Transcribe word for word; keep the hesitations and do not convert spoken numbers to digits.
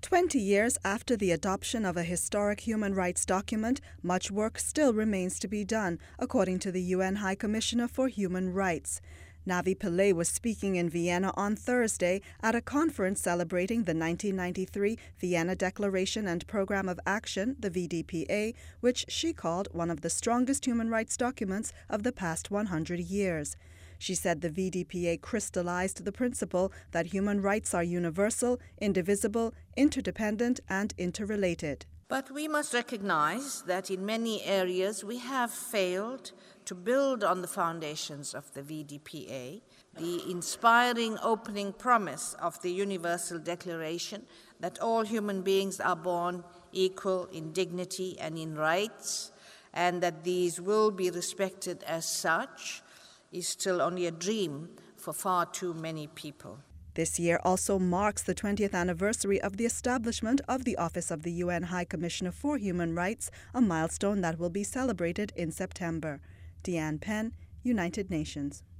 Twenty years after the adoption of a historic human rights document, much work still remains to be done, according to the U N High Commissioner for Human Rights. Navi Pillay was speaking in Vienna on Thursday at a conference celebrating the nineteen ninety-three Vienna Declaration and Program of Action, the V D P A, which she called one of the strongest human rights documents of the past one hundred years. She said the V D P A crystallized the principle that human rights are universal, indivisible, interdependent, and interrelated. But we must recognize that in many areas we have failed to build on the foundations of the V D P A, the inspiring opening promise of the Universal Declaration that all human beings are born equal in dignity and in rights, and that these will be respected as such, is still only a dream for far too many people. This year also marks the twentieth anniversary of the establishment of the Office of the U N High Commissioner for Human Rights, a milestone that will be celebrated in September. Deanne Penn, United Nations.